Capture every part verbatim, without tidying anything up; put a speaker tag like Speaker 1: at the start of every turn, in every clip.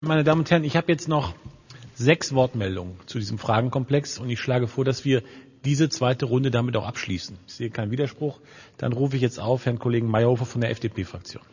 Speaker 1: Meine Damen und Herren, ich habe jetzt noch sechs Wortmeldungen zu diesem Fragenkomplex und ich schlage vor, dass wir diese zweite Runde damit auch abschließen. Ich sehe keinen Widerspruch. Dann rufe ich jetzt auf Herrn Kollegen Mayhofer von der F D P-Fraktion.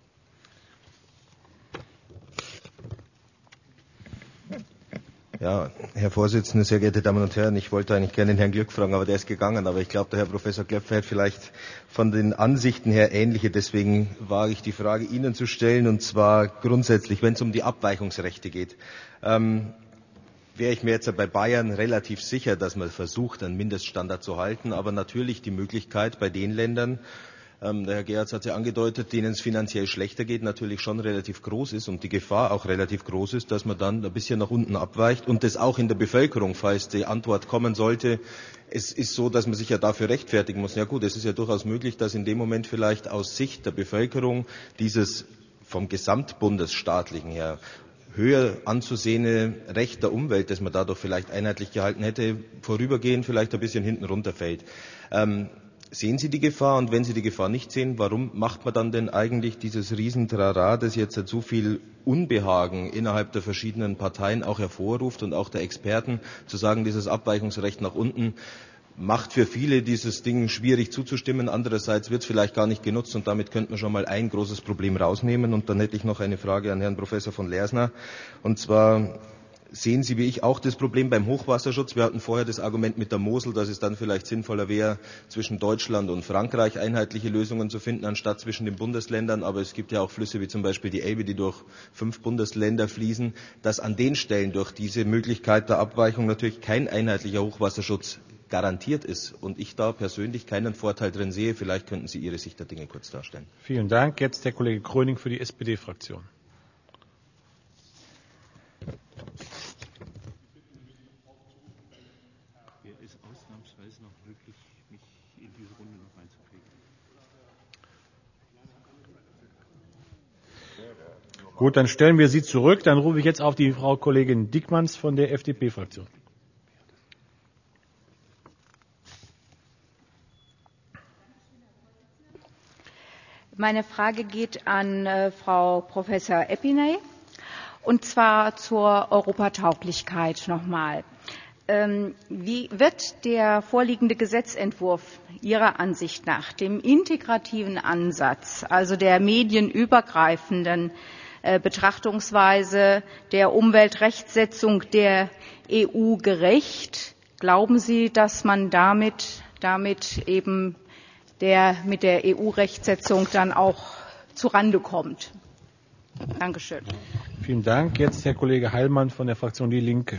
Speaker 2: Ja, Herr Vorsitzender, sehr geehrte Damen und Herren, ich wollte eigentlich gerne den Herrn Glück fragen, aber der ist gegangen. Aber ich glaube, der Herr Professor Klöpfer hat vielleicht von den Ansichten her ähnliche. Deswegen wage ich die Frage Ihnen zu stellen, und zwar grundsätzlich, wenn es um die Abweichungsrechte geht. Ähm, wäre ich mir jetzt bei Bayern relativ sicher, dass man versucht, einen Mindeststandard zu halten, aber natürlich die Möglichkeit bei den Ländern, ähm, der Herr Gerhardt hat es ja angedeutet, denen es finanziell schlechter geht, natürlich schon relativ groß ist und die Gefahr auch relativ groß ist, dass man dann ein bisschen nach unten abweicht und das auch in der Bevölkerung, falls die Antwort kommen sollte, es ist so, dass man sich ja dafür rechtfertigen muss. Ja gut, es ist ja durchaus möglich, dass in dem Moment vielleicht aus Sicht der Bevölkerung dieses vom Gesamtbundesstaatlichen her höher anzusehende Recht der Umwelt, das man dadurch vielleicht einheitlich gehalten hätte, vorübergehend vielleicht ein bisschen hinten runterfällt. Ähm, Sehen Sie die Gefahr? Und wenn Sie die Gefahr nicht sehen, warum macht man dann denn eigentlich dieses Riesentrara, das jetzt so viel Unbehagen innerhalb der verschiedenen Parteien auch hervorruft und auch der Experten, zu sagen, dieses Abweichungsrecht nach unten macht für viele dieses Ding schwierig zuzustimmen. Andererseits wird es vielleicht gar nicht genutzt und damit könnte man schon mal ein großes Problem rausnehmen. Und dann hätte ich noch eine Frage an Herrn Professor von Lersner. Und zwar, sehen Sie wie ich auch das Problem beim Hochwasserschutz? Wir hatten vorher das Argument mit der Mosel, dass es dann vielleicht sinnvoller wäre, zwischen Deutschland und Frankreich einheitliche Lösungen zu finden, anstatt zwischen den Bundesländern. Aber es gibt ja auch Flüsse wie zum Beispiel die Elbe, die durch fünf Bundesländer fließen, dass an den Stellen durch diese Möglichkeit der Abweichung natürlich kein einheitlicher Hochwasserschutz garantiert ist. Und ich da persönlich keinen Vorteil drin sehe. Vielleicht könnten Sie Ihre Sicht der Dinge kurz darstellen.
Speaker 1: Vielen Dank. Jetzt der Kollege Gröning für die S P D-Fraktion. Gut, dann stellen wir Sie zurück. Dann rufe ich jetzt auf die Frau Kollegin Diekmanns von der F D P-Fraktion.
Speaker 3: Meine Frage geht an äh, Frau Professor Epinay, und zwar zur Europatauglichkeit nochmal. Ähm, wie wird der vorliegende Gesetzentwurf Ihrer Ansicht nach dem integrativen Ansatz, also der medienübergreifenden äh, Betrachtungsweise der Umweltrechtsetzung der E U gerecht? Glauben Sie, dass man damit, damit eben der mit der E U-Rechtsetzung dann auch zurande kommt? Dankeschön.
Speaker 1: Vielen Dank. Jetzt Herr Kollege Heilmann von der Fraktion Die Linke.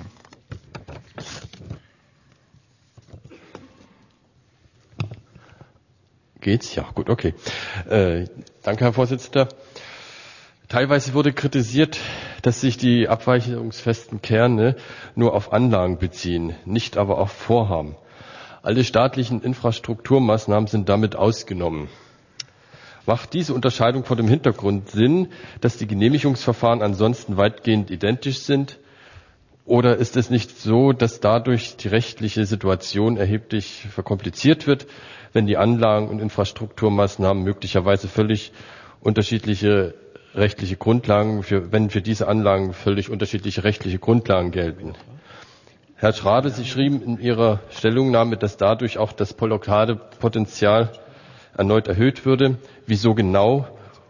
Speaker 4: Geht's? Ja, gut, okay. Äh, danke, Herr Vorsitzender. Teilweise wurde kritisiert, dass sich die abweichungsfesten Kerne nur auf Anlagen beziehen, nicht aber auf Vorhaben. Alle staatlichen Infrastrukturmaßnahmen sind damit ausgenommen. Macht diese Unterscheidung vor dem Hintergrund Sinn, dass die Genehmigungsverfahren ansonsten weitgehend identisch sind? Oder ist es nicht so, dass dadurch die rechtliche Situation erheblich verkompliziert wird, wenn die Anlagen- und Infrastrukturmaßnahmen möglicherweise völlig unterschiedliche rechtliche Grundlagen, für, wenn für diese Anlagen völlig unterschiedliche rechtliche Grundlagen gelten? Herr Schrade, Sie schrieben in Ihrer Stellungnahme, dass dadurch auch das Blockadepotenzial erneut erhöht würde. Wieso genau?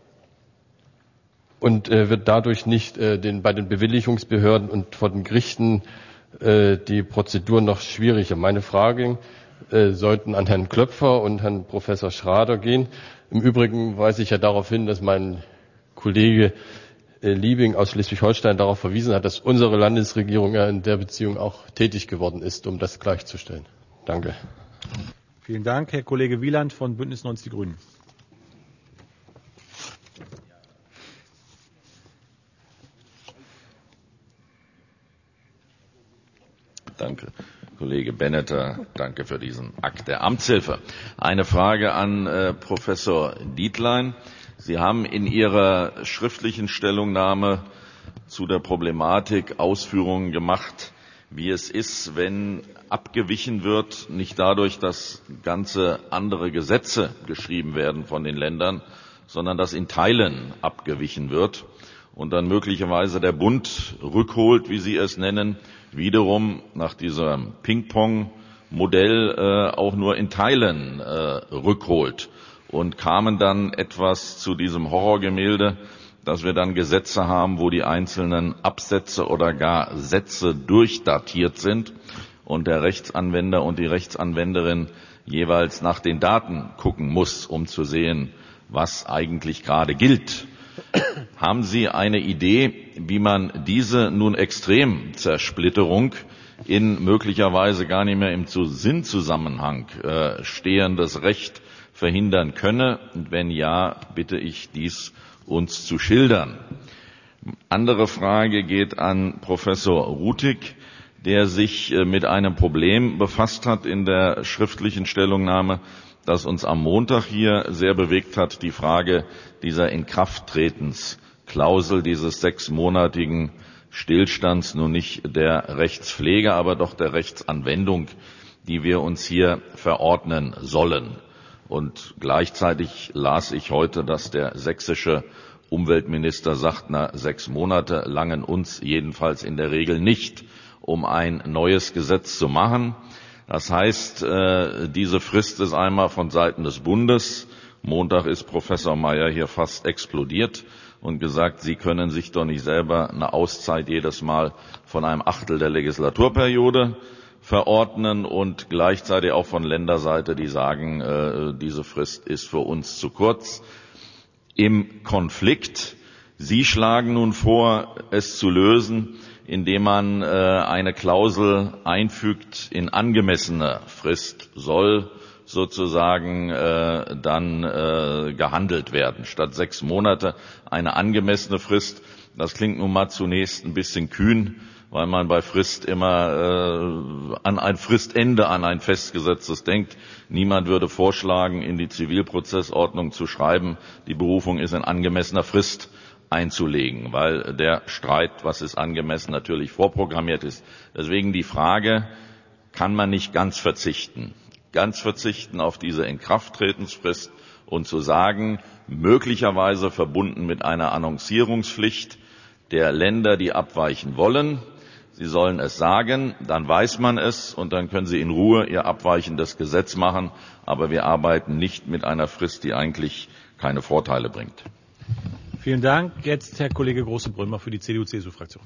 Speaker 4: Und äh, wird dadurch nicht äh, den, bei den Bewilligungsbehörden und vor den Gerichten äh, die Prozedur noch schwieriger? Meine Fragen äh, sollten an Herrn Klöpfer und Herrn Professor Schrader gehen. Im Übrigen weise ich ja darauf hin, dass mein Kollege Liebing aus Schleswig-Holstein darauf verwiesen hat, dass unsere Landesregierung ja in der Beziehung auch tätig geworden ist, um das gleichzustellen. Danke.
Speaker 1: Vielen Dank, Herr Kollege Wieland von Bündnis neunzig Die Grünen.
Speaker 5: Danke. Kollege Benneter, danke für diesen Akt der Amtshilfe. Eine Frage an äh, Professor Dietlein. Sie haben in Ihrer schriftlichen Stellungnahme zu der Problematik Ausführungen gemacht, wie es ist, wenn abgewichen wird, nicht dadurch, dass ganze andere Gesetze geschrieben werden von den Ländern, sondern dass in Teilen abgewichen wird. und dann möglicherweise der Bund rückholt, wie Sie es nennen, wiederum nach diesem Ping-Pong-Modell äh, auch nur in Teilen äh, rückholt, und kamen dann etwas zu diesem Horrorgemälde, dass wir dann Gesetze haben, wo die einzelnen Absätze oder gar Sätze durchdatiert sind und der Rechtsanwender und die Rechtsanwenderin jeweils nach den Daten gucken muss, um zu sehen, was eigentlich gerade gilt. Haben Sie eine Idee, wie man diese nun Extremzersplitterung in möglicherweise gar nicht mehr im Sinnzusammenhang äh, stehendes Recht verhindern könne? Und wenn ja, bitte ich, dies uns zu schildern. Andere Frage geht an Professor Rutig, der sich mit einem Problem befasst hat in der schriftlichen Stellungnahme, das uns am Montag hier sehr bewegt hat, die Frage dieser Inkrafttretensklausel, dieses sechsmonatigen Stillstands, nun nicht der Rechtspflege, aber doch der Rechtsanwendung, die wir uns hier verordnen sollen. Und gleichzeitig las ich heute, dass der sächsische Umweltminister sagt, na, sechs Monate langen uns jedenfalls in der Regel nicht, um ein neues Gesetz zu machen. Das heißt, diese Frist ist einmal von Seiten des Bundes. Montag ist Professor Mayer hier fast explodiert und gesagt, Sie können sich doch nicht selber eine Auszeit jedes Mal von einem Achtel der Legislaturperiode verordnen, und gleichzeitig auch von Länderseite, die sagen, äh, diese Frist ist für uns zu kurz. Im Konflikt, Sie schlagen nun vor, es zu lösen, indem man äh, eine Klausel einfügt, in angemessener Frist soll sozusagen äh, dann äh, gehandelt werden. Statt sechs Monate eine angemessene Frist. Das klingt nun mal zunächst ein bisschen kühn, weil man bei Frist immer äh, an ein Fristende, an ein festgesetztes denkt. Niemand würde vorschlagen, in die Zivilprozessordnung zu schreiben, die Berufung ist in angemessener Frist einzulegen, weil der Streit, was ist angemessen, natürlich vorprogrammiert ist. Deswegen die Frage, kann man nicht ganz verzichten, ganz verzichten auf diese Inkrafttretensfrist und zu sagen, möglicherweise verbunden mit einer Annoncierungspflicht der Länder, die abweichen wollen, Sie sollen es sagen, dann weiß man es, und dann können Sie in Ruhe Ihr abweichendes Gesetz machen. Aber wir arbeiten nicht mit einer Frist, die eigentlich keine Vorteile bringt.
Speaker 1: Vielen Dank. Jetzt Herr Kollege Große-Brömer für die C D U C S U-Fraktion.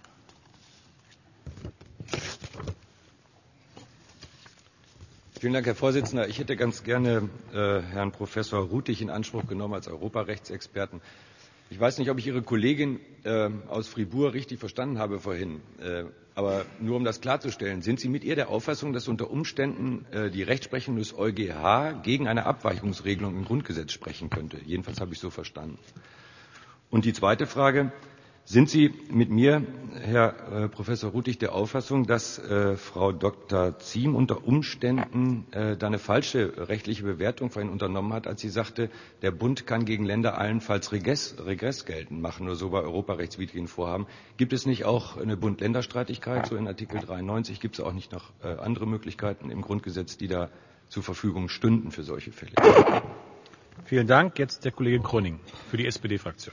Speaker 6: Vielen Dank, Herr Vorsitzender. Ich hätte ganz gerne äh, Herrn Professor Rutig in Anspruch genommen als Europarechtsexperten. Ich weiß nicht, ob ich Ihre Kollegin äh, aus Fribourg richtig verstanden habe vorhin. Äh, aber nur um das klarzustellen, sind Sie mit ihr der Auffassung, dass unter Umständen äh, die Rechtsprechung des EuGH gegen eine Abweichungsregelung im Grundgesetz sprechen könnte? Jedenfalls habe ich so verstanden. Und die zweite Frage: Sind Sie mit mir, Herr äh, Professor Rutig, der Auffassung, dass äh, Frau Doktor Ziem unter Umständen äh, da eine falsche rechtliche Bewertung vorhin unternommen hat, als sie sagte, der Bund kann gegen Länder allenfalls Regress, Regress geltend machen, nur so bei europarechtswidrigen Vorhaben? Gibt es nicht auch eine Bund-Länder-Streitigkeit, so in Artikel dreiundneunzig? Gibt es auch nicht noch äh, andere Möglichkeiten im Grundgesetz, die da zur Verfügung stünden für solche Fälle?
Speaker 1: Vielen Dank. Jetzt der Kollege Kröning für die S P D-Fraktion.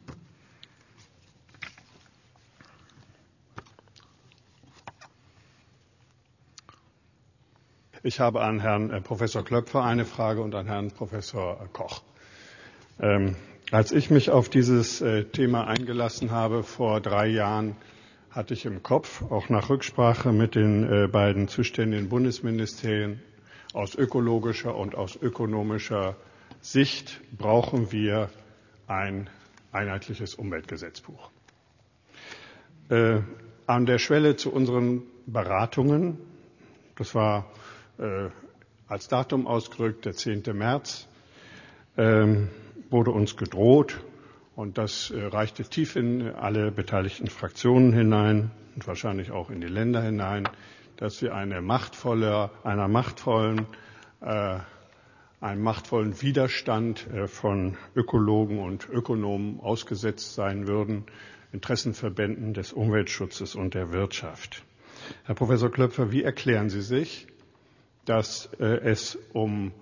Speaker 7: Ich habe an Herrn Professor Klöpfer eine Frage und an Herrn Professor Koch. Ähm, als ich mich auf dieses äh, Thema eingelassen habe vor drei Jahren, hatte ich im Kopf, auch nach Rücksprache mit den äh, beiden zuständigen Bundesministerien, aus ökologischer und aus ökonomischer Sicht brauchen wir ein einheitliches Umweltgesetzbuch. Äh, an der Schwelle zu unseren Beratungen, das war als Datum ausgerückt, der zehnte März, ähm, wurde uns gedroht, und das äh, reichte tief in alle beteiligten Fraktionen hinein und wahrscheinlich auch in die Länder hinein, dass wir eine machtvolle, einer machtvollen, äh, einem machtvollen Widerstand äh, von Ökologen und Ökonomen ausgesetzt sein würden, Interessenverbänden des Umweltschutzes und der Wirtschaft. Herr Professor Klöpfer, wie erklären Sie sich, dass äh, es um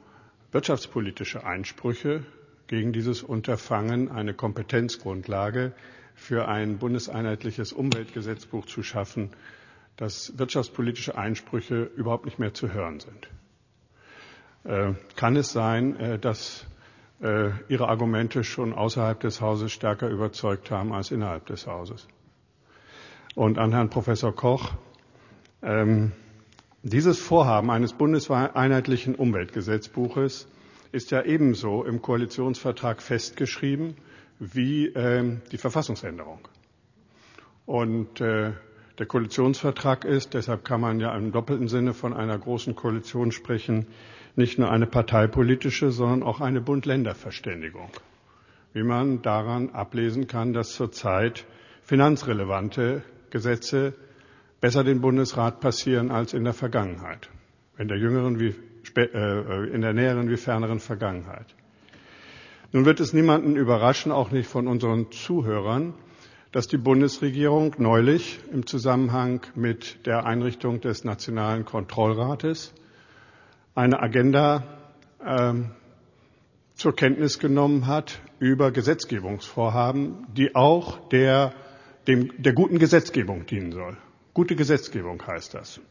Speaker 7: wirtschaftspolitische Einsprüche gegen dieses Unterfangen eine Kompetenzgrundlage für ein bundeseinheitliches Umweltgesetzbuch zu schaffen, dass wirtschaftspolitische Einsprüche überhaupt nicht mehr zu hören sind. Äh, kann es sein, äh, dass äh, Ihre Argumente schon außerhalb des Hauses stärker überzeugt haben als innerhalb des Hauses? Und an Herrn Professor Koch, ähm, dieses Vorhaben eines bundeseinheitlichen Umweltgesetzbuches ist ja ebenso im Koalitionsvertrag festgeschrieben wie äh, die Verfassungsänderung. Und äh, der Koalitionsvertrag ist, deshalb kann man ja im doppelten Sinne von einer großen Koalition sprechen, nicht nur eine parteipolitische, sondern auch eine Bund-Länder-Verständigung. Wie man daran ablesen kann, dass zurzeit finanzrelevante Gesetze besser den Bundesrat passieren als in der Vergangenheit, in der jüngeren wie äh, in der näheren wie ferneren Vergangenheit. Nun wird es niemanden überraschen, auch nicht von unseren Zuhörern, dass die Bundesregierung neulich im Zusammenhang mit der Einrichtung des Nationalen Kontrollrates eine Agenda äh, zur Kenntnis genommen hat über Gesetzgebungsvorhaben, die auch der, dem, der guten Gesetzgebung dienen soll. Gute Gesetzgebung heißt das.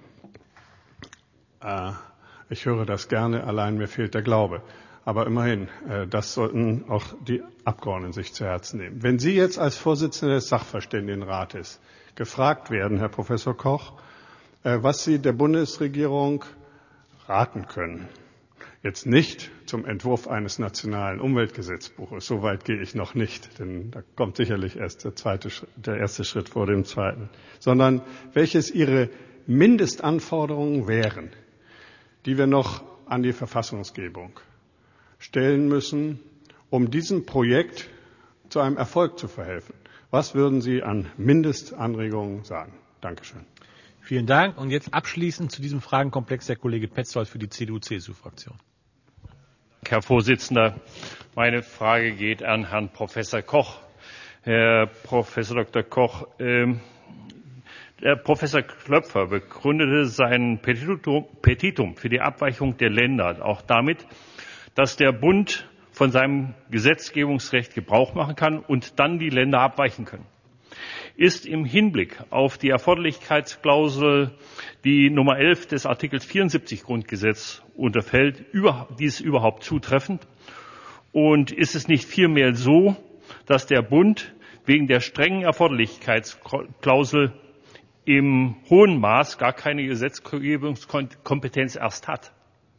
Speaker 7: Äh, ich höre das gerne, allein mir fehlt der Glaube. Aber immerhin, äh, das sollten auch die Abgeordneten sich zu Herzen nehmen. Wenn Sie jetzt als Vorsitzender des Sachverständigenrates gefragt werden, Herr Professor Koch, äh, was Sie der Bundesregierung raten können, jetzt nicht zum Entwurf eines nationalen Umweltgesetzbuches, so weit gehe ich noch nicht, denn da kommt sicherlich erst der, zweite, der erste Schritt vor dem zweiten, sondern welches Ihre Mindestanforderungen wären, die wir noch an die Verfassungsgebung stellen müssen, um diesem Projekt zu einem Erfolg zu verhelfen. Was würden Sie an Mindestanregungen sagen? Dankeschön.
Speaker 1: Vielen Dank. Und jetzt abschließend zu diesem Fragenkomplex der Kollege Petzold für die C D U-C S U-Fraktion.
Speaker 8: Herr Vorsitzender, meine Frage geht an Herrn Professor Koch. Herr Professor Doktor Koch, ähm, der Professor Klöpfer begründete sein Petitum, Petitum für die Abweichung der Länder auch damit, dass der Bund von seinem Gesetzgebungsrecht Gebrauch machen kann und dann die Länder abweichen können. Ist im Hinblick auf die Erforderlichkeitsklausel, die Nummer elf des Artikels vierundsiebzig Grundgesetz unterfällt, dies überhaupt zutreffend? Und ist es nicht vielmehr so, dass der Bund wegen der strengen Erforderlichkeitsklausel im hohen Maß gar keine Gesetzgebungskompetenz erst hat?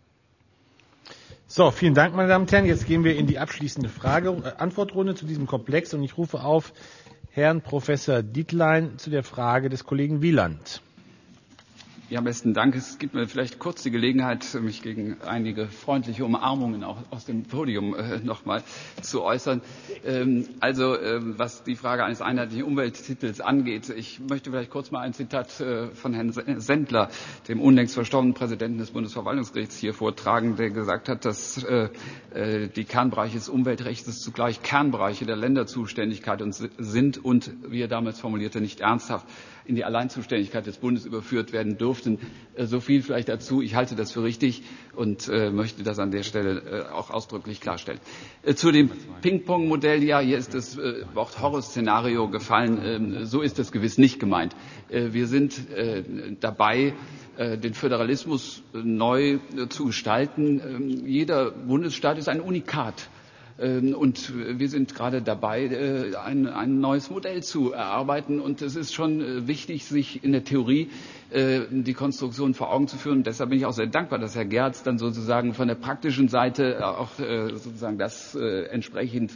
Speaker 1: So, vielen Dank, meine Damen und Herren. Jetzt gehen wir in die abschließende Frage-Antwortrunde zu diesem Komplex und ich rufe auf Herrn Professor Dietlein zu der Frage des Kollegen Wieland.
Speaker 9: Ja, besten Dank. Es gibt mir vielleicht kurz die Gelegenheit, mich gegen einige freundliche Umarmungen auch aus dem Podium äh, noch mal zu äußern. Ähm, also, ähm, was die Frage eines einheitlichen Umwelttitels angeht, ich möchte vielleicht kurz mal ein Zitat äh, von Herrn Sendler, dem unlängst verstorbenen Präsidenten des Bundesverwaltungsgerichts, hier vortragen, der gesagt hat, dass äh, äh, die Kernbereiche des Umweltrechts zugleich Kernbereiche der Länderzuständigkeit und sind und, wie er damals formulierte, nicht ernsthaft in die Alleinzuständigkeit des Bundes überführt werden dürften. So viel vielleicht dazu. Ich halte das für richtig und äh, möchte das an der Stelle äh, auch ausdrücklich klarstellen. Äh, zu dem Ping-Pong-Modell, ja, hier ist das äh, Wort Horrorszenario gefallen. Ähm, so ist das gewiss nicht gemeint. Äh, wir sind äh, dabei, äh, den Föderalismus äh, neu äh, zu gestalten. Ähm, jeder Bundesstaat ist ein Unikat. Und wir sind gerade dabei, ein, ein neues Modell zu erarbeiten. Und es ist schon wichtig, sich in der Theorie die Konstruktion vor Augen zu führen. Und deshalb bin ich auch sehr dankbar, dass Herr Gerz dann sozusagen von der praktischen Seite auch sozusagen das entsprechend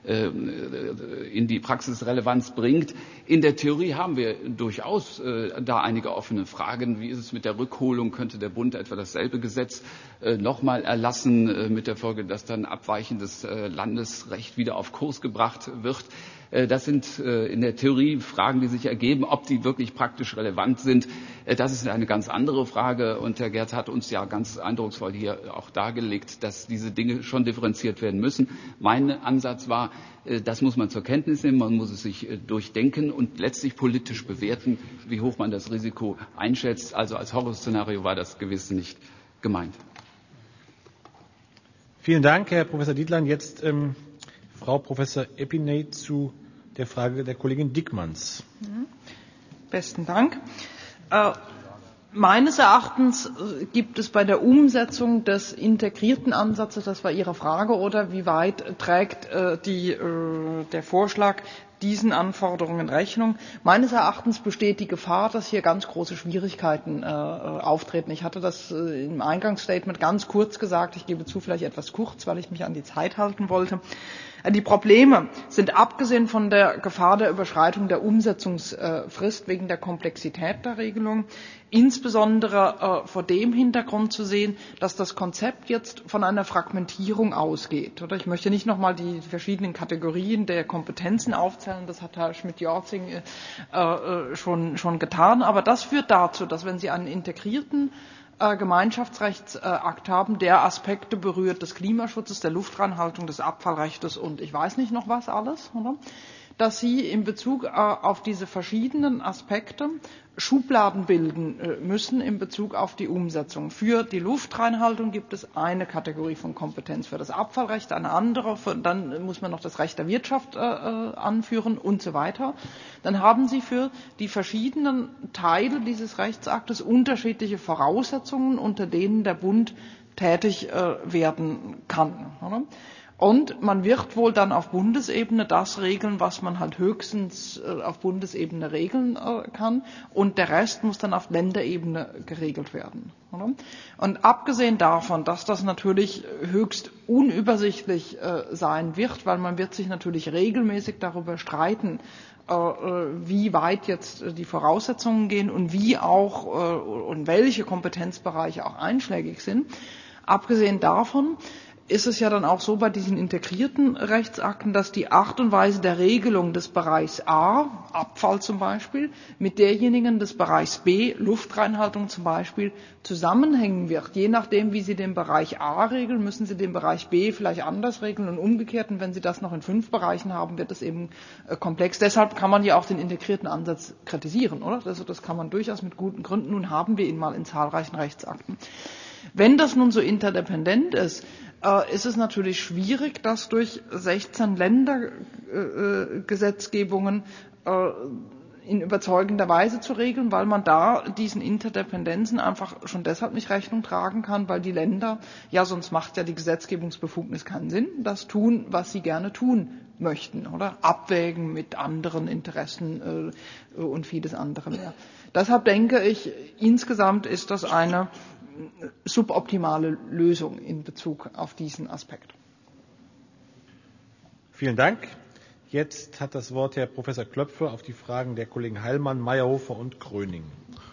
Speaker 9: in die Praxisrelevanz bringt. In der Theorie haben wir durchaus äh, da einige offene Fragen. Wie ist es mit der Rückholung? Könnte der Bund etwa dasselbe Gesetz äh, nochmal erlassen, äh, mit der Folge, dass dann abweichendes äh, Landesrecht wieder auf Kurs gebracht wird? Äh, das sind äh, in der Theorie Fragen, die sich ergeben. Ob die wirklich praktisch relevant sind, äh, das ist eine ganz andere Frage. Und Herr Gerz hat uns ja ganz eindrucksvoll hier auch dargelegt, dass diese Dinge schon differenziert werden müssen. Mein Ansatz war, das muss man zur Kenntnis nehmen, man muss es sich durchdenken und letztlich politisch bewerten, wie hoch man das Risiko einschätzt. Also als Horrorszenario war das gewiss nicht gemeint.
Speaker 1: Vielen Dank, Herr Professor Dietlein. Jetzt ähm, Frau Professor Epinay zu der Frage der Kollegin Dickmanns.
Speaker 10: Besten Dank. Äh, meines Erachtens gibt es bei der Umsetzung des integrierten Ansatzes, das war Ihre Frage, oder wie weit trägt äh, die, äh, der Vorschlag diesen Anforderungen Rechnung? Meines Erachtens besteht die Gefahr, dass hier ganz große Schwierigkeiten äh, auftreten. Ich hatte das äh, im Eingangsstatement ganz kurz gesagt. Ich gebe zu, vielleicht etwas kurz, weil ich mich an die Zeit halten wollte. Die Probleme sind abgesehen von der Gefahr der Überschreitung der Umsetzungsfrist wegen der Komplexität der Regelung insbesondere äh, vor dem Hintergrund zu sehen, dass das Konzept jetzt von einer Fragmentierung ausgeht. Oder ich möchte nicht nochmal die verschiedenen Kategorien der Kompetenzen aufzählen, das hat Herr Schmidt-Jorzing äh, äh, schon, schon getan, aber das führt dazu, dass wenn Sie einen integrierten Gemeinschaftsrechtsakt haben, der Aspekte berührt des Klimaschutzes, der Luftreinhaltung, des Abfallrechts und ich weiß nicht noch was alles, oder? Dass Sie in Bezug auf diese verschiedenen Aspekte Schubladen bilden müssen in Bezug auf die Umsetzung. Für die Luftreinhaltung gibt es eine Kategorie von Kompetenz, für das Abfallrecht eine andere, dann muss man noch das Recht der Wirtschaft äh, anführen und so weiter. Dann haben Sie für die verschiedenen Teile dieses Rechtsaktes unterschiedliche Voraussetzungen, unter denen der Bund tätig äh, werden kann. Oder? Und man wird wohl dann auf Bundesebene das regeln, was man halt höchstens auf Bundesebene regeln kann. Und der Rest muss dann auf Länderebene geregelt werden. Und abgesehen davon, dass das natürlich höchst unübersichtlich sein wird, weil man wird sich natürlich regelmäßig darüber streiten, wie weit jetzt die Voraussetzungen gehen und wie auch und welche Kompetenzbereiche auch einschlägig sind. Abgesehen davon ist es ja dann auch so bei diesen integrierten Rechtsakten, dass die Art und Weise der Regelung des Bereichs A, Abfall zum Beispiel, mit derjenigen des Bereichs B, Luftreinhaltung zum Beispiel, zusammenhängen wird. Je nachdem, wie Sie den Bereich A regeln, müssen Sie den Bereich B vielleicht anders regeln und umgekehrt. Und wenn Sie das noch in fünf Bereichen haben, wird es eben äh, komplex. Deshalb kann man ja auch den integrierten Ansatz kritisieren, oder? Also das kann man durchaus mit guten Gründen. Nun haben wir ihn mal in zahlreichen Rechtsakten. Wenn das nun so interdependent ist, ist es natürlich schwierig, das durch sechzehn Ländergesetzgebungen äh, in überzeugender Weise zu regeln, weil man da diesen Interdependenzen einfach schon deshalb nicht Rechnung tragen kann, weil die Länder, ja sonst macht ja die Gesetzgebungsbefugnis keinen Sinn, das tun, was sie gerne tun möchten, oder? Abwägen mit anderen Interessen äh, und vieles andere mehr. Deshalb denke ich, insgesamt ist das eine suboptimale Lösung in Bezug auf diesen Aspekt.
Speaker 1: Vielen Dank. Jetzt hat das Wort Herr Professor Klöpfer auf die Fragen der Kollegen Heilmann, Mayerhofer und Gröning.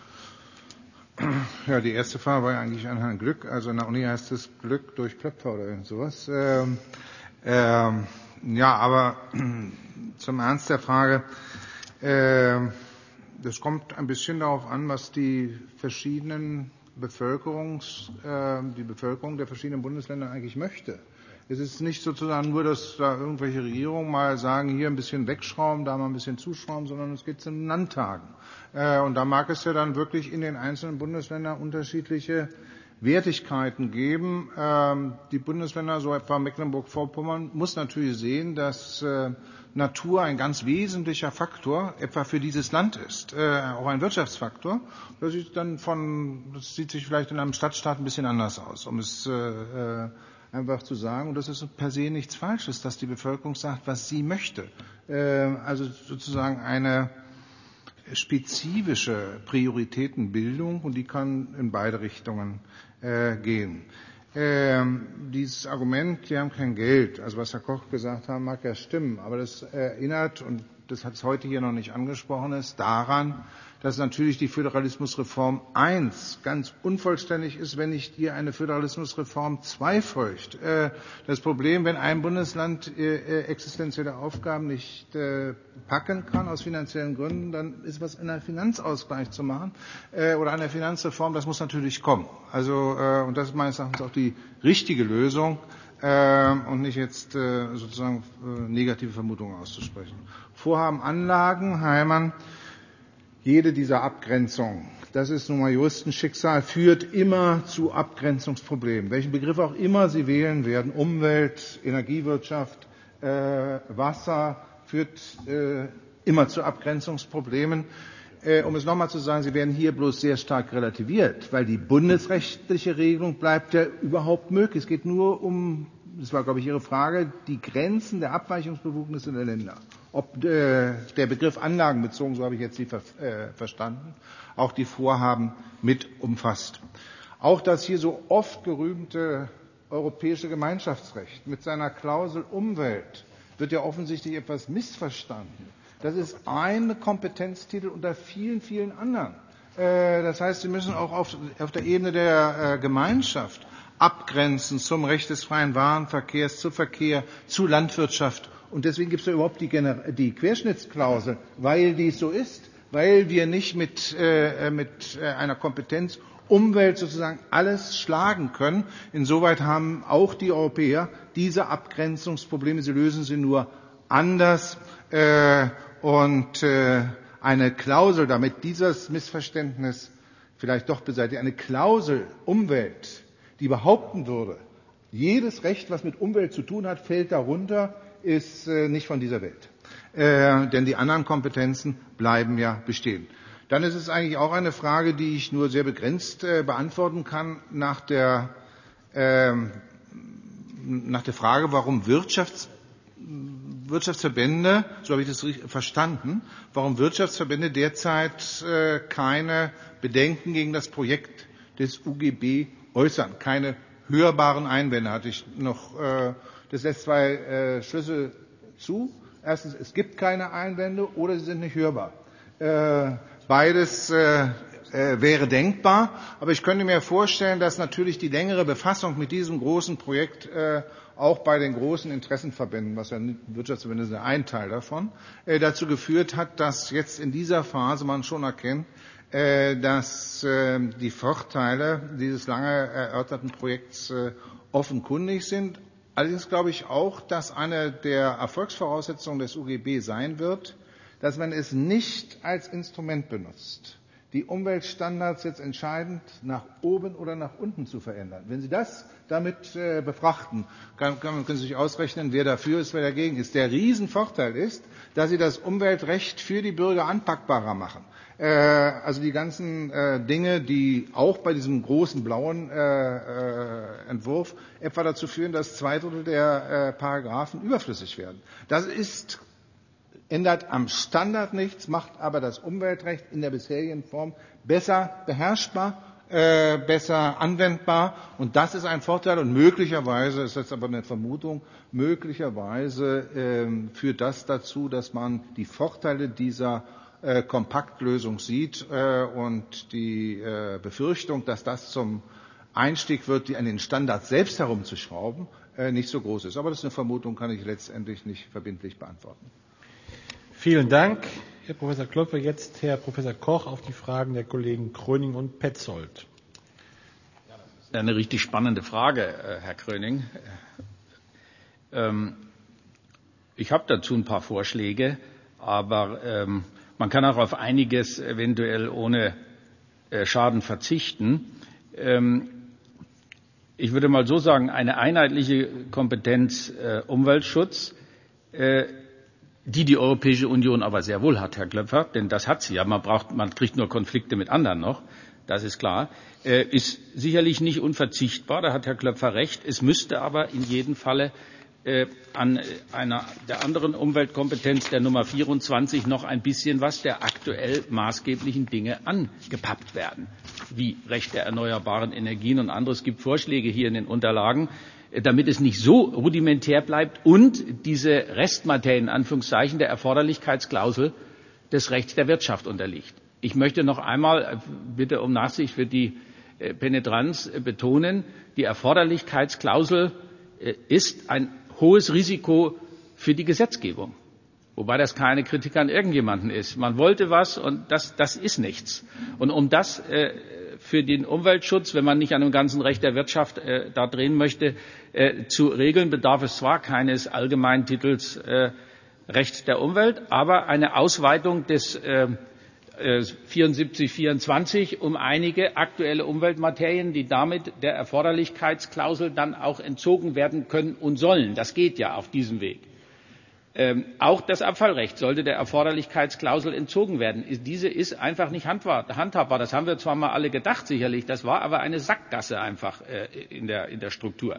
Speaker 11: Ja, die erste Frage war ja eigentlich an Herrn Glück. Also in der Uni heißt es Glück durch Klöpfer oder irgend sowas. Ähm, ähm, ja, aber zum Ernst der Frage. Ähm, das kommt ein bisschen darauf an, was die verschiedenen Bevölkerungs, äh, die Bevölkerung der verschiedenen Bundesländer eigentlich möchte. Es ist nicht sozusagen nur, dass da irgendwelche Regierungen mal sagen, hier ein bisschen wegschrauben, da mal ein bisschen zuschrauben, sondern es geht zu den Landtagen. Äh, und da mag es ja dann wirklich in den einzelnen Bundesländern unterschiedliche Wertigkeiten geben. Ähm, die Bundesländer, so etwa Mecklenburg-Vorpommern, muss natürlich sehen, dass äh, Natur ein ganz wesentlicher Faktor etwa für dieses Land ist, äh, auch ein Wirtschaftsfaktor. Das ist dann von, das sieht sich vielleicht in einem Stadtstaat ein bisschen anders aus, um es äh, einfach zu sagen. Und das ist per se nichts Falsches, dass die Bevölkerung sagt, was sie möchte. Äh, also sozusagen eine spezifische Prioritätenbildung, und die kann in beide Richtungen äh, gehen. Ähm, dieses Argument, wir haben kein Geld, also was Herr Koch gesagt hat, mag ja stimmen, aber das erinnert, und das hat es heute hier noch nicht angesprochen, ist daran, dass natürlich die Föderalismusreform eins ganz unvollständig ist, wenn nicht hier eine Föderalismusreform zwei folgt. Das Problem, wenn ein Bundesland existenzielle Aufgaben nicht packen kann aus finanziellen Gründen, dann ist was in der Finanzausgleich zu machen oder an der Finanzreform, das muss natürlich kommen. Also, und das ist meines Erachtens auch die richtige Lösung, und nicht jetzt sozusagen negative Vermutungen auszusprechen. Vorhaben, Anlagen, Heilmann. Jede dieser Abgrenzungen, das ist nun mal Juristenschicksal, führt immer zu Abgrenzungsproblemen. Welchen Begriff auch immer Sie wählen werden, Umwelt, Energiewirtschaft, äh, Wasser, führt äh, immer zu Abgrenzungsproblemen. Äh, um es nochmal zu sagen, sie werden hier bloß sehr stark relativiert, weil die bundesrechtliche Regelung bleibt ja überhaupt möglich. Es geht nur um, das war, glaube ich, Ihre Frage, die Grenzen der Abweichungsbefugnisse der Länder. Ob äh, der Begriff anlagenbezogen, so habe ich jetzt Sie ver, äh, verstanden, auch die Vorhaben mit umfasst. Auch das hier so oft gerühmte europäische Gemeinschaftsrecht mit seiner Klausel Umwelt wird ja offensichtlich etwas missverstanden. Das ist ein Kompetenztitel unter vielen, vielen anderen. Das heißt, Sie müssen auch auf, auf der Ebene der Gemeinschaft abgrenzen zum Recht des freien Warenverkehrs, zu Verkehr, zu Landwirtschaft. Und deswegen gibt es ja überhaupt die, die Querschnittsklausel, weil dies so ist, weil wir nicht mit, äh, mit einer Kompetenz Umwelt sozusagen alles schlagen können. Insoweit haben auch die Europäer diese Abgrenzungsprobleme. Sie lösen sie nur anders. Äh, und äh, eine Klausel, damit dieses Missverständnis vielleicht doch beseitigt, eine Klausel Umwelt, die behaupten würde, jedes Recht, was mit Umwelt zu tun hat, fällt darunter, ist äh, nicht von dieser Welt. Äh, denn die anderen Kompetenzen bleiben ja bestehen. Dann ist es eigentlich auch eine Frage, die ich nur sehr begrenzt äh, beantworten kann, nach der, äh, nach der Frage, warum Wirtschafts, Wirtschaftsverbände, so habe ich das verstanden, warum Wirtschaftsverbände derzeit äh, keine Bedenken gegen das Projekt des U G B äußern, keine hörbaren Einwände, hatte ich noch. Äh, das lässt zwei äh, Schlüsse zu. Erstens, es gibt keine Einwände oder sie sind nicht hörbar. Äh, Beides äh, äh, wäre denkbar, aber ich könnte mir vorstellen, dass natürlich die längere Befassung mit diesem großen Projekt äh, auch bei den großen Interessenverbänden, was ja Wirtschaftsverbände sind, ein Teil davon, äh, dazu geführt hat, dass jetzt in dieser Phase man schon erkennt, äh, dass äh, die Vorteile dieses lange erörterten Projekts äh, offenkundig sind. Allerdings glaube ich auch, dass eine der Erfolgsvoraussetzungen des U G B sein wird, dass man es nicht als Instrument benutzt, die Umweltstandards jetzt entscheidend nach oben oder nach unten zu verändern. Wenn Sie das damit äh, befrachten, kann, kann, können Sie sich ausrechnen, wer dafür ist, wer dagegen ist. Der Riesenvorteil ist, dass Sie das Umweltrecht für die Bürger anpackbarer machen. Äh, also die ganzen äh, Dinge, die auch bei diesem großen blauen äh, äh, Entwurf etwa dazu führen, dass zwei Drittel der äh, Paragraphen überflüssig werden. Das ist ändert am Standard nichts, macht aber das Umweltrecht in der bisherigen Form besser beherrschbar, äh, besser anwendbar. Und das ist ein Vorteil. Und möglicherweise, ist jetzt aber eine Vermutung, möglicherweise äh, führt das dazu, dass man die Vorteile dieser äh, Kompaktlösung sieht äh, und die äh, Befürchtung, dass das zum Einstieg wird, die an den Standards selbst herumzuschrauben, äh, nicht so groß ist. Aber das ist eine Vermutung, kann ich letztendlich nicht verbindlich beantworten.
Speaker 1: Vielen Dank, Herr Professor Klopfer. Jetzt Herr Professor Koch auf die Fragen der Kollegen Kröning und Petzold.
Speaker 12: Eine richtig spannende Frage, Herr Kröning. Ich habe dazu ein paar Vorschläge, aber man kann auch auf einiges eventuell ohne Schaden verzichten. Ich würde mal so sagen, eine einheitliche Kompetenz Umweltschutz, die die Europäische Union aber sehr wohl hat, Herr Klöpfer, denn das hat sie ja. Man braucht, man kriegt nur Konflikte mit anderen noch, das ist klar, äh, ist sicherlich nicht unverzichtbar, da hat Herr Klöpfer recht. Es müsste aber in jedem Falle äh, an einer der anderen Umweltkompetenz, der Nummer vierundzwanzig, noch ein bisschen was der aktuell maßgeblichen Dinge angepappt werden, wie Recht der erneuerbaren Energien und anderes. Es gibt Vorschläge hier in den Unterlagen, damit es nicht so rudimentär bleibt und diese Restmaterie in Anführungszeichen der Erforderlichkeitsklausel des Rechts der Wirtschaft unterliegt. Ich möchte noch einmal, bitte um Nachsicht für die Penetranz, betonen, die Erforderlichkeitsklausel ist ein hohes Risiko für die Gesetzgebung. Wobei das keine Kritik an irgendjemanden ist. Man wollte was und das, das ist nichts. Und um das äh, für den Umweltschutz, wenn man nicht an dem ganzen Recht der Wirtschaft äh, da drehen möchte, äh, zu regeln, bedarf es zwar keines Allgemeintitels äh, Recht der Umwelt, aber eine Ausweitung des äh, vierundsiebzig vierundzwanzig um einige aktuelle Umweltmaterien, die damit der Erforderlichkeitsklausel dann auch entzogen werden können und sollen. Das geht ja auf diesem Weg. Ähm, auch das Abfallrecht sollte der Erforderlichkeitsklausel entzogen werden. Diese ist einfach nicht handhabbar. Das haben wir zwar mal alle gedacht, sicherlich. Das war aber eine Sackgasse einfach äh, in der, in der Struktur.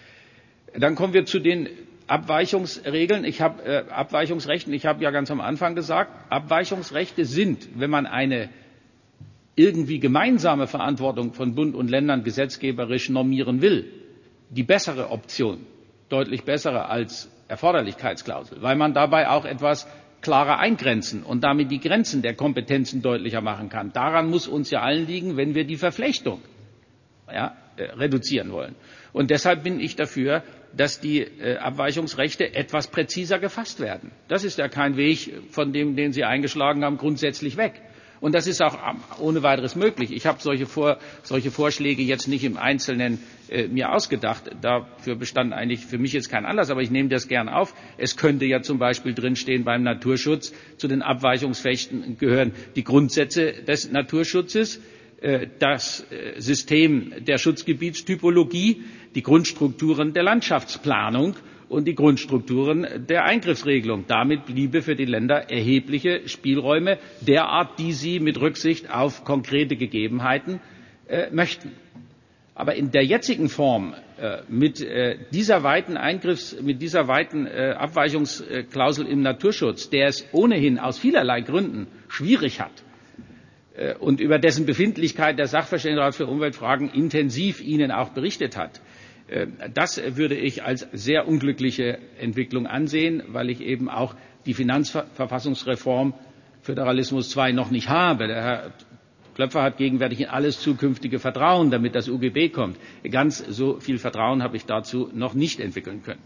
Speaker 12: Dann kommen wir zu den Abweichungsregeln. Ich habe äh, Abweichungsrechten. Ich habe ja ganz am Anfang gesagt, Abweichungsrechte sind, wenn man eine irgendwie gemeinsame Verantwortung von Bund und Ländern gesetzgeberisch normieren will, die bessere Option, deutlich bessere als Erforderlichkeitsklausel, weil man dabei auch etwas klarer eingrenzen und damit die Grenzen der Kompetenzen deutlicher machen kann. Daran muss uns ja allen liegen, wenn wir die Verflechtung ja, äh, reduzieren wollen. Und deshalb bin ich dafür, dass die äh, Abweichungsrechte etwas präziser gefasst werden. Das ist ja kein Weg von dem, den Sie eingeschlagen haben, grundsätzlich weg. Und das ist auch ohne weiteres möglich. Ich habe solche, Vor, solche Vorschläge jetzt nicht im Einzelnen äh, mir ausgedacht. Dafür bestand eigentlich für mich jetzt kein Anlass, aber ich nehme das gern auf. Es könnte ja zum Beispiel drinstehen, beim Naturschutz zu den Abweichungsrechten gehören die Grundsätze des Naturschutzes, äh, das äh, System der Schutzgebietstypologie, die Grundstrukturen der Landschaftsplanung und die Grundstrukturen der Eingriffsregelung. Damit bliebe für die Länder erhebliche Spielräume derart, die sie mit Rücksicht auf konkrete Gegebenheiten äh, möchten. Aber in der jetzigen Form äh, mit äh, dieser weiten Eingriffs, mit dieser weiten äh, Abweichungsklausel im Naturschutz, der es ohnehin aus vielerlei Gründen schwierig hat äh, und über dessen Befindlichkeit der Sachverständigenrat für Umweltfragen intensiv Ihnen auch berichtet hat, das würde ich als sehr unglückliche Entwicklung ansehen, weil ich eben auch die Finanzverfassungsreform Föderalismus zwei noch nicht habe. Der Herr Klöpfer hat gegenwärtig in alles zukünftige Vertrauen, damit das U G B kommt. Ganz so viel Vertrauen habe ich dazu noch nicht entwickeln können.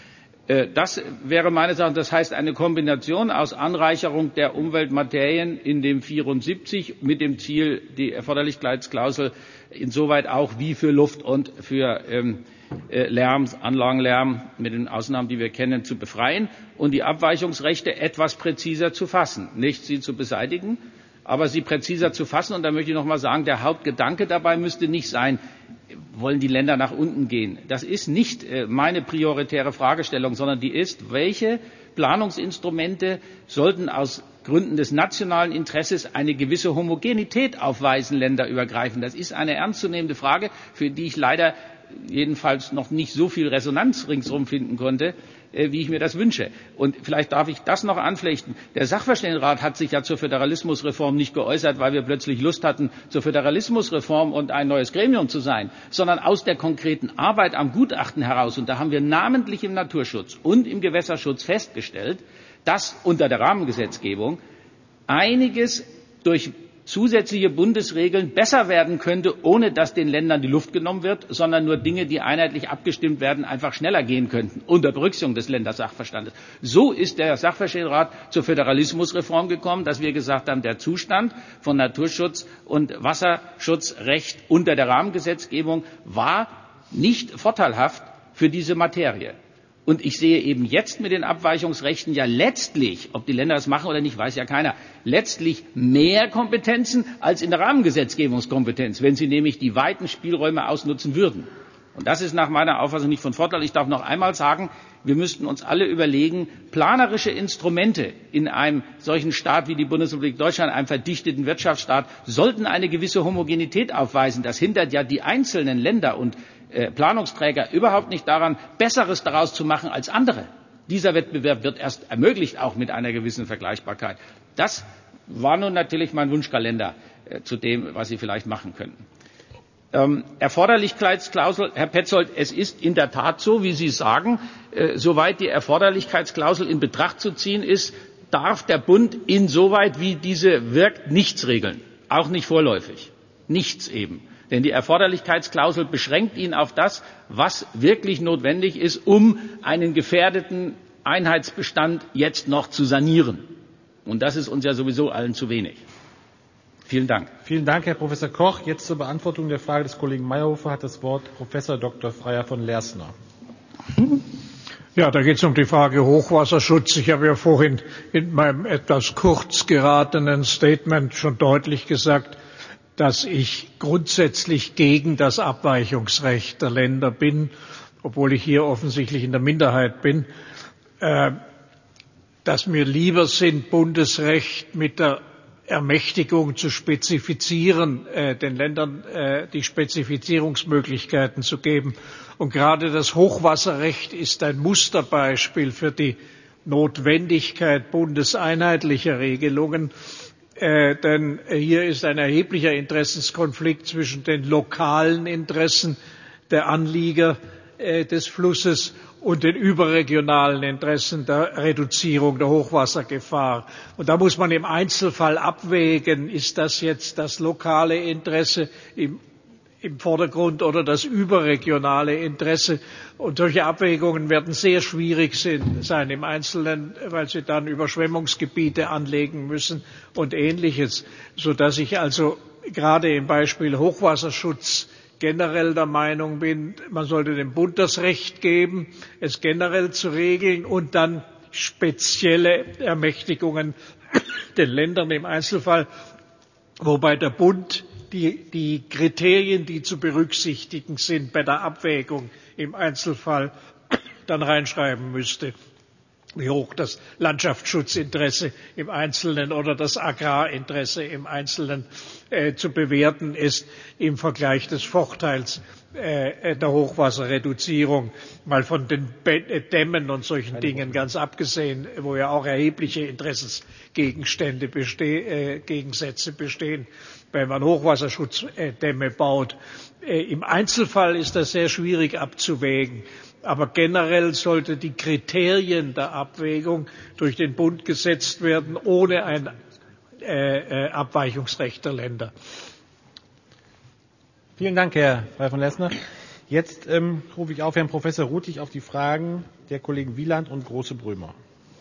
Speaker 12: Das wäre meines Erachtens, das heißt eine Kombination aus Anreicherung der Umweltmaterien in dem vierundsiebzig mit dem Ziel, die Erforderlichkeitsklausel insoweit auch wie für Luft und für ähm, Lärm, Anlagenlärm mit den Ausnahmen, die wir kennen, zu befreien und die Abweichungsrechte etwas präziser zu fassen. Nicht sie zu beseitigen, aber sie präziser zu fassen. Und da möchte ich noch mal sagen, der Hauptgedanke dabei müsste nicht sein, wollen die Länder nach unten gehen. Das ist nicht meine prioritäre Fragestellung, sondern die ist, welche Planungsinstrumente sollten aus Gründen des nationalen Interesses eine gewisse Homogenität aufweisen, länderübergreifend. Das ist eine ernstzunehmende Frage, für die ich leider jedenfalls noch nicht so viel Resonanz ringsherum finden konnte, wie ich mir das wünsche. Und vielleicht darf ich das noch anflechten. Der Sachverständigenrat hat sich ja zur Föderalismusreform nicht geäußert, weil wir plötzlich Lust hatten, zur Föderalismusreform und ein neues Gremium zu sein, sondern aus der konkreten Arbeit am Gutachten heraus. Und da haben wir namentlich im Naturschutz und im Gewässerschutz festgestellt, dass unter der Rahmengesetzgebung einiges durch zusätzliche Bundesregeln besser werden könnte, ohne dass den Ländern die Luft genommen wird, sondern nur Dinge, die einheitlich abgestimmt werden, einfach schneller gehen könnten, unter Berücksichtigung des Ländersachverstandes. So ist der Sachverständigenrat zur Föderalismusreform gekommen, dass wir gesagt haben, der Zustand von Naturschutz und Wasserschutzrecht unter der Rahmengesetzgebung war nicht vorteilhaft für diese Materie. Und ich sehe eben jetzt mit den Abweichungsrechten ja letztlich, ob die Länder das machen oder nicht, weiß ja keiner, letztlich mehr Kompetenzen als in der Rahmengesetzgebungskompetenz, wenn sie nämlich die weiten Spielräume ausnutzen würden. Und das ist nach meiner Auffassung nicht von Vorteil. Ich darf noch einmal sagen, wir müssten uns alle überlegen, planerische Instrumente in einem solchen Staat wie die Bundesrepublik Deutschland, einem verdichteten Wirtschaftsstaat, sollten eine gewisse Homogenität aufweisen. Das hindert ja die einzelnen Länder und äh, Planungsträger überhaupt nicht daran, Besseres daraus zu machen als andere. Dieser Wettbewerb wird erst ermöglicht, auch mit einer gewissen Vergleichbarkeit. Das war nun natürlich mein Wunschkalender äh, zu dem, was Sie vielleicht machen könnten. Ähm, Erforderlichkeitsklausel, Herr Petzold, es ist in der Tat so, wie Sie sagen, äh, soweit die Erforderlichkeitsklausel in Betracht zu ziehen ist, darf der Bund insoweit, wie diese wirkt, nichts regeln, auch nicht vorläufig, nichts eben. Denn die Erforderlichkeitsklausel beschränkt ihn auf das, was wirklich notwendig ist, um einen gefährdeten Einheitsbestand jetzt noch zu sanieren. Und das ist uns ja sowieso allen zu wenig. Vielen Dank.
Speaker 1: Vielen Dank, Herr Professor Koch. Jetzt zur Beantwortung der Frage des Kollegen Mayhofer hat das Wort Professor Doktor Freier von Lersner.
Speaker 13: Ja, da geht es um die Frage Hochwasserschutz. Ich habe ja vorhin in meinem etwas kurz geratenen Statement schon deutlich gesagt, dass ich grundsätzlich gegen das Abweichungsrecht der Länder bin, obwohl ich hier offensichtlich in der Minderheit bin. Äh, dass mir lieber sind, Bundesrecht mit der Ermächtigung zu spezifizieren, äh, den Ländern äh, die Spezifizierungsmöglichkeiten zu geben. Und gerade das Hochwasserrecht ist ein Musterbeispiel für die Notwendigkeit bundeseinheitlicher Regelungen. Äh, denn hier ist ein erheblicher Interessenskonflikt zwischen den lokalen Interessen der Anlieger äh, des Flusses und den überregionalen Interessen der Reduzierung der Hochwassergefahr. Und da muss man im Einzelfall abwägen, ist das jetzt das lokale Interesse im, im Vordergrund oder das überregionale Interesse. Und solche Abwägungen werden sehr schwierig sein im Einzelnen, weil sie dann Überschwemmungsgebiete anlegen müssen und Ähnliches, sodass ich also gerade im Beispiel Hochwasserschutz generell der Meinung bin, man sollte dem Bund das Recht geben, es generell zu regeln und dann spezielle Ermächtigungen den Ländern im Einzelfall, wobei der Bund die, die Kriterien, die zu berücksichtigen sind bei der Abwägung im Einzelfall, dann reinschreiben müsste, wie hoch das Landschaftsschutzinteresse im Einzelnen oder das Agrarinteresse im Einzelnen äh, zu bewerten ist im Vergleich des Vorteils äh, der Hochwasserreduzierung, mal von den Dämmen und solchen Dingen ganz abgesehen, wo ja auch erhebliche Interessensgegenstände bestehen, äh, Gegensätze bestehen, wenn man Hochwasserschutzdämme baut. Äh, Im Einzelfall ist das sehr schwierig abzuwägen. Aber generell sollten die Kriterien der Abwägung durch den Bund gesetzt werden, ohne ein äh, äh, Abweichungsrecht der Länder.
Speaker 1: Vielen Dank, Herr Frey von Lessner. Jetzt ähm, rufe ich auf Herrn Professor Rutig auf die Fragen der Kollegen Wieland und Große-Brömer.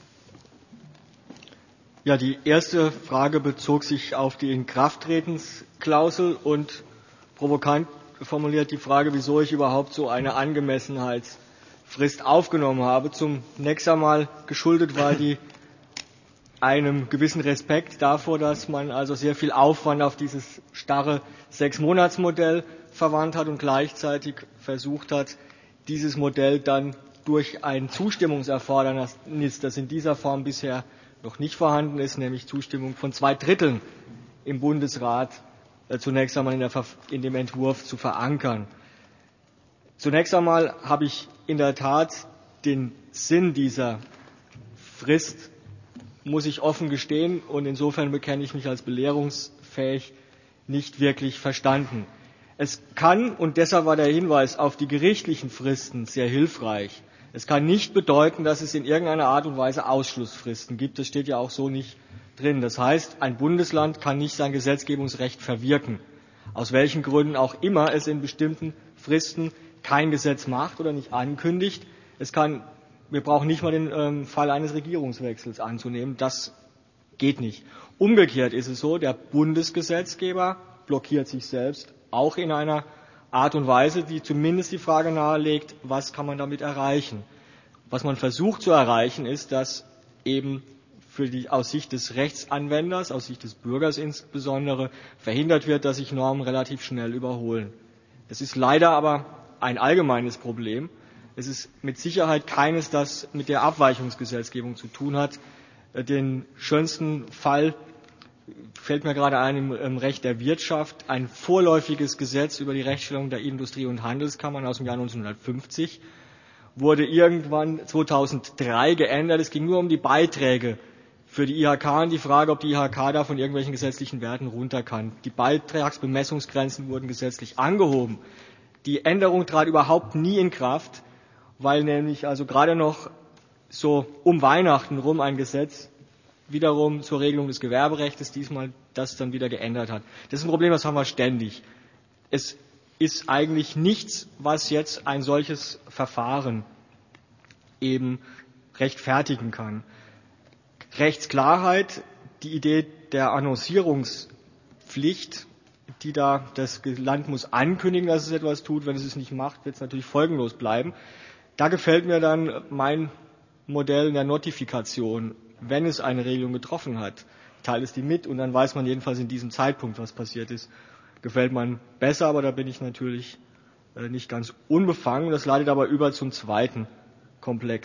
Speaker 14: Ja, die erste Frage bezog sich auf die Inkrafttretensklausel und provokant formuliert die Frage, wieso ich überhaupt so eine Angemessenheits Frist aufgenommen habe. Zunächst einmal geschuldet war die einem gewissen Respekt davor, dass man also sehr viel Aufwand auf dieses starre Sechsmonatsmodell verwandt hat und gleichzeitig versucht hat, dieses Modell dann durch ein Zustimmungserfordernis, das in dieser Form bisher noch nicht vorhanden ist, nämlich Zustimmung von zwei Dritteln im Bundesrat, äh, zunächst einmal in, der, in dem Entwurf zu verankern. Zunächst einmal habe ich in der Tat den Sinn dieser Frist, muss ich offen gestehen, und insofern bekenne ich mich als belehrungsfähig, nicht wirklich verstanden. Es kann, und deshalb war der Hinweis auf die gerichtlichen Fristen sehr hilfreich, es kann nicht bedeuten, dass es in irgendeiner Art und Weise Ausschlussfristen gibt. Das steht ja auch so nicht drin. Das heißt, ein Bundesland kann nicht sein Gesetzgebungsrecht verwirken, aus welchen Gründen auch immer es in bestimmten Fristen kein Gesetz macht oder nicht ankündigt. Es kann, wir brauchen nicht mal den ähm, Fall eines Regierungswechsels anzunehmen. Das geht nicht. Umgekehrt ist es so, der Bundesgesetzgeber blockiert sich selbst auch in einer Art und Weise, die zumindest die Frage nahelegt, was kann man damit erreichen. Was man versucht zu erreichen, ist, dass eben für die, aus Sicht des Rechtsanwenders, aus Sicht des Bürgers insbesondere, verhindert wird, dass sich Normen relativ schnell überholen. Das ist leider aber ein allgemeines Problem. Es ist mit Sicherheit keines, das mit der Abweichungsgesetzgebung zu tun hat. Den schönsten Fall fällt mir gerade ein im Recht der Wirtschaft, ein vorläufiges Gesetz über die Rechtsstellung der Industrie- und Handelskammern aus dem Jahr neunzehnhundertfünfzig wurde irgendwann zweitausenddrei geändert. Es ging nur um die Beiträge für die I H K und die Frage, ob die I H K da von irgendwelchen gesetzlichen Werten runter kann. Die Beitragsbemessungsgrenzen wurden gesetzlich angehoben. Die Änderung trat überhaupt nie in Kraft, weil nämlich also gerade noch so um Weihnachten rum ein Gesetz wiederum zur Regelung des Gewerberechts diesmal das dann wieder geändert hat. Das ist ein Problem, das haben wir ständig. Es ist eigentlich nichts, was jetzt ein solches Verfahren eben rechtfertigen kann. Rechtsklarheit, die Idee der Annoncierungspflicht, die da, das Land muss ankündigen, dass es etwas tut. Wenn es es nicht macht, wird es natürlich folgenlos bleiben. Da gefällt mir dann mein Modell der Notifikation. Wenn es eine Regelung getroffen hat, teilt es die mit und dann weiß man jedenfalls in diesem Zeitpunkt, was passiert ist. Gefällt man besser, aber da bin ich natürlich nicht ganz unbefangen. Das leitet aber über zum zweiten Komplex.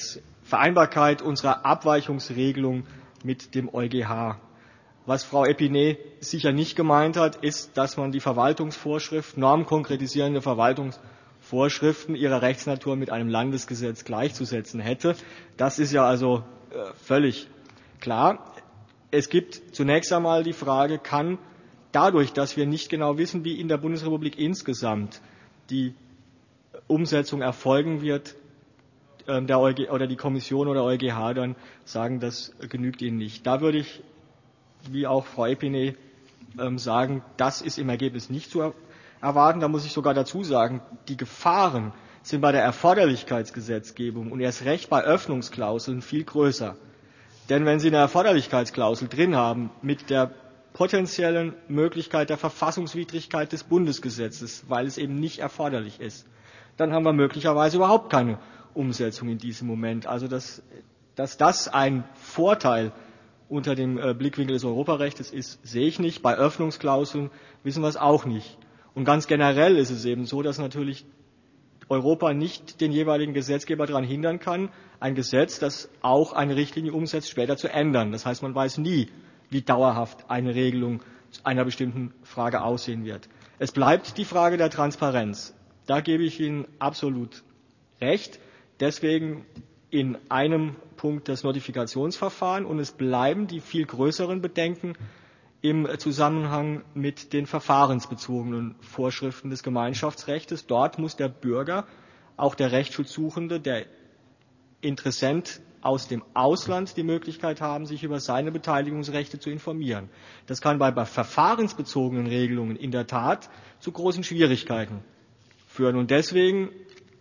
Speaker 14: Vereinbarkeit unserer Abweichungsregelung mit dem EuGH. Was Frau Epinay sicher nicht gemeint hat, ist, dass man die Verwaltungsvorschrift, normkonkretisierende Verwaltungsvorschriften ihrer Rechtsnatur mit einem Landesgesetz gleichzusetzen hätte. Das ist ja also äh, völlig klar. Es gibt zunächst einmal die Frage, kann dadurch, dass wir nicht genau wissen, wie in der Bundesrepublik insgesamt die Umsetzung erfolgen wird, äh, der EuG, oder die Kommission oder EuGH dann sagen, das genügt ihnen nicht. Da würde ich, wie auch Frau Epinay, äh, sagen, das ist im Ergebnis nicht zu erwarten. Da muss ich sogar dazu sagen, die Gefahren sind bei der Erforderlichkeitsgesetzgebung und erst recht bei Öffnungsklauseln viel größer. Denn wenn Sie eine Erforderlichkeitsklausel drin haben mit der potenziellen Möglichkeit der Verfassungswidrigkeit des Bundesgesetzes, weil es eben nicht erforderlich ist, dann haben wir möglicherweise überhaupt keine Umsetzung in diesem Moment. Also dass, dass das ein Vorteil unter dem Blickwinkel des Europarechts ist, sehe ich nicht. Bei Öffnungsklauseln wissen wir es auch nicht. Und ganz generell ist es eben so, dass natürlich Europa nicht den jeweiligen Gesetzgeber daran hindern kann, ein Gesetz, das auch eine Richtlinie umsetzt, später zu ändern. Das heißt, man weiß nie, wie dauerhaft eine Regelung einer bestimmten Frage aussehen wird. Es bleibt die Frage der Transparenz. Da gebe ich Ihnen absolut recht. Deswegen in einem Punkt das Notifikationsverfahren, und es bleiben die viel größeren Bedenken im Zusammenhang mit den verfahrensbezogenen Vorschriften des Gemeinschaftsrechts. Dort muss der Bürger, auch der Rechtsschutzsuchende, der Interessent aus dem Ausland die Möglichkeit haben, sich über seine Beteiligungsrechte zu informieren. Das kann bei, bei verfahrensbezogenen Regelungen in der Tat zu großen Schwierigkeiten führen. Und deswegen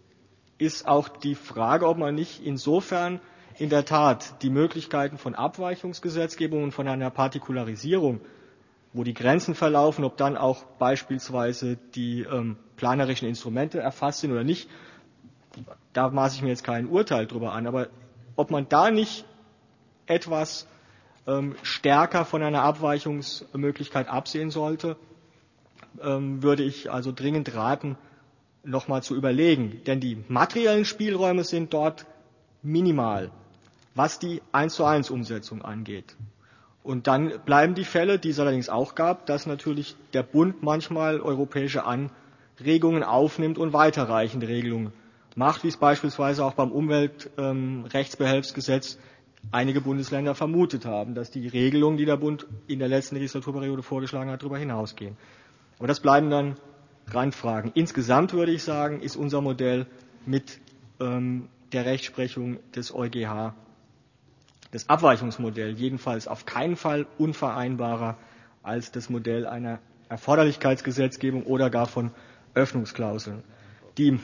Speaker 14: ist auch die Frage, ob man nicht insofern in der Tat die Möglichkeiten von Abweichungsgesetzgebung und von einer Partikularisierung, wo die Grenzen verlaufen, ob dann auch beispielsweise die ähm, planerischen Instrumente erfasst sind oder nicht, da maße ich mir jetzt kein Urteil drüber an. Aber ob man da nicht etwas ähm, stärker von einer Abweichungsmöglichkeit absehen sollte, ähm, würde ich also dringend raten, nochmal zu überlegen. Denn die materiellen Spielräume sind dort minimal, was die eins zu eins Umsetzung angeht. Und dann bleiben die Fälle, die es allerdings auch gab, dass natürlich der Bund manchmal europäische Anregungen aufnimmt und weiterreichende Regelungen macht, wie es beispielsweise auch beim Umweltrechtsbehelfsgesetz einige Bundesländer vermutet haben, dass die Regelungen, die der Bund in der letzten Legislaturperiode vorgeschlagen hat, darüber hinausgehen. Aber das bleiben dann Randfragen. Insgesamt würde ich sagen, ist unser Modell mit ähm, der Rechtsprechung des EuGH, das Abweichungsmodell, jedenfalls auf keinen Fall unvereinbarer als das Modell einer Erforderlichkeitsgesetzgebung oder gar von Öffnungsklauseln. Die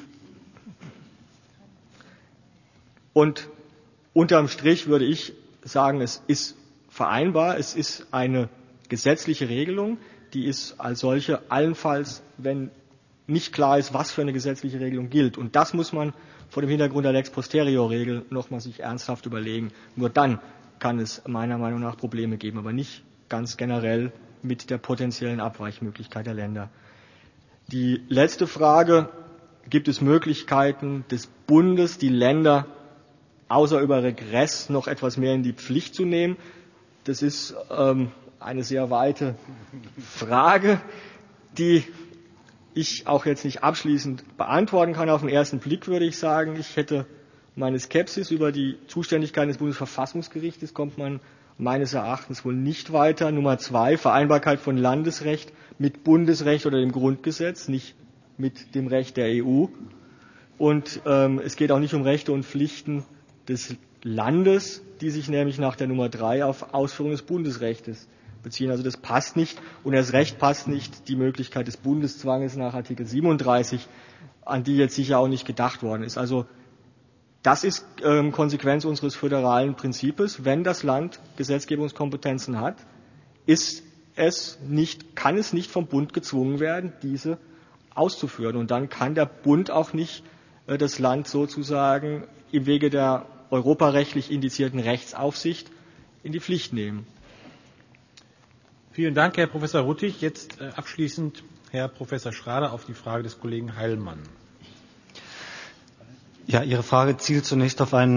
Speaker 14: Und unterm Strich würde ich sagen, es ist vereinbar, es ist eine gesetzliche Regelung, die ist als solche allenfalls, wenn nicht klar ist, was für eine gesetzliche Regelung gilt. Und das muss man vor dem Hintergrund der Lex Posterior-Regel nochmal sich ernsthaft überlegen. Nur dann kann es meiner Meinung nach Probleme geben, aber nicht ganz generell mit der potenziellen Abweichmöglichkeit der Länder. Die letzte Frage, gibt es Möglichkeiten des Bundes, die Länder außer über Regress noch etwas mehr in die Pflicht zu nehmen? Das ist ähm, eine sehr weite Frage, die ich auch jetzt nicht abschließend beantworten kann. Auf den ersten Blick würde ich sagen, ich hätte meine Skepsis über die Zuständigkeit des Bundesverfassungsgerichtes, kommt man meines Erachtens wohl nicht weiter. Nummer zwei, Vereinbarkeit von Landesrecht mit Bundesrecht oder dem Grundgesetz, nicht mit dem Recht der E U. Und ähm, es geht auch nicht um Rechte und Pflichten des Landes, die sich nämlich nach der Nummer drei auf Ausführung des Bundesrechtes beziehen. Also das passt nicht. Und erst recht passt nicht die Möglichkeit des Bundeszwanges nach Artikel siebenunddreißig, an die jetzt sicher auch nicht gedacht worden ist. Also das ist ähm, Konsequenz unseres föderalen Prinzips. Wenn das Land Gesetzgebungskompetenzen hat, ist es nicht, kann es nicht vom Bund gezwungen werden, diese auszuführen. Und dann kann der Bund auch nicht äh, das Land sozusagen im Wege der europarechtlich indizierten Rechtsaufsicht in die Pflicht nehmen.
Speaker 1: Vielen Dank, Herr Professor Ruttig. Jetzt äh, abschließend Herr Professor Schrader auf die Frage des Kollegen Heilmann.
Speaker 15: Ja, Ihre Frage zielt zunächst auf ein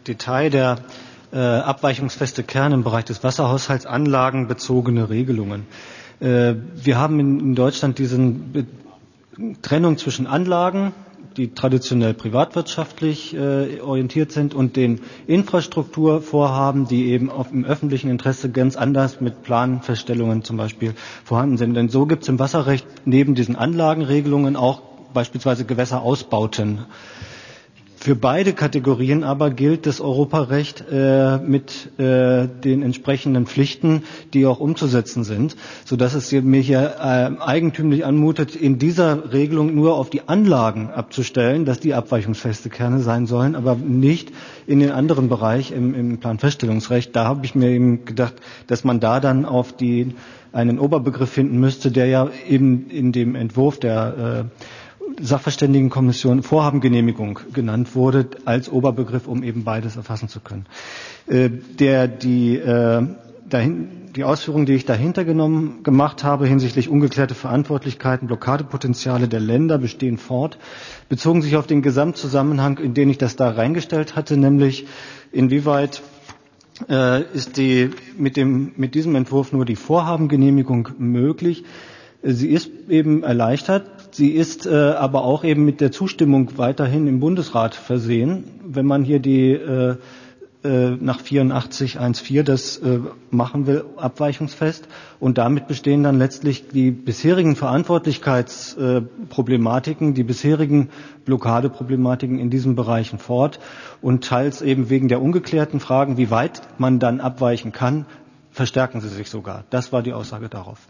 Speaker 15: Detail der äh, abweichungsfeste Kern im Bereich des Wasserhaushalts anlagenbezogene Regelungen. Äh, wir haben in, in Deutschland diese Trennung zwischen Anlagen, die traditionell privatwirtschaftlich äh, orientiert sind, und den Infrastrukturvorhaben, die eben auf, im öffentlichen Interesse ganz anders mit Planfeststellungen zum Beispiel vorhanden sind. Denn so gibt es im Wasserrecht neben diesen Anlagenregelungen auch beispielsweise Gewässerausbauten. Für beide Kategorien aber gilt das Europarecht äh, mit äh, den entsprechenden Pflichten, die auch umzusetzen sind, sodass es mir hier äh, eigentümlich anmutet, in dieser Regelung nur auf die Anlagen abzustellen, dass die abweichungsfeste Kerne sein sollen, aber nicht in den anderen Bereich im, im Planfeststellungsrecht. Da habe ich mir eben gedacht, dass man da dann auf die, einen Oberbegriff finden müsste, der ja eben in dem Entwurf der äh, Sachverständigenkommission Vorhabengenehmigung genannt wurde als Oberbegriff, um eben beides erfassen zu können. Äh, der, die, äh, dahin, die Ausführungen, die ich dahinter genommen, gemacht habe hinsichtlich ungeklärte Verantwortlichkeiten, Blockadepotenziale der Länder bestehen fort, bezogen sich auf den Gesamtzusammenhang, in den ich das da reingestellt hatte, nämlich inwieweit äh, ist die, mit, dem, mit diesem Entwurf nur die Vorhabengenehmigung möglich. Sie ist eben erleichtert. Sie ist äh, aber auch eben mit der Zustimmung weiterhin im Bundesrat versehen. Wenn man hier die äh, äh, nach vierundachtzig Absatz vier das äh, machen will, abweichungsfest. Und damit bestehen dann letztlich die bisherigen Verantwortlichkeitsproblematiken, äh, die bisherigen Blockadeproblematiken in diesen Bereichen fort. Und teils eben wegen der ungeklärten Fragen, wie weit man dann abweichen kann, verstärken sie sich sogar. Das war die Aussage darauf.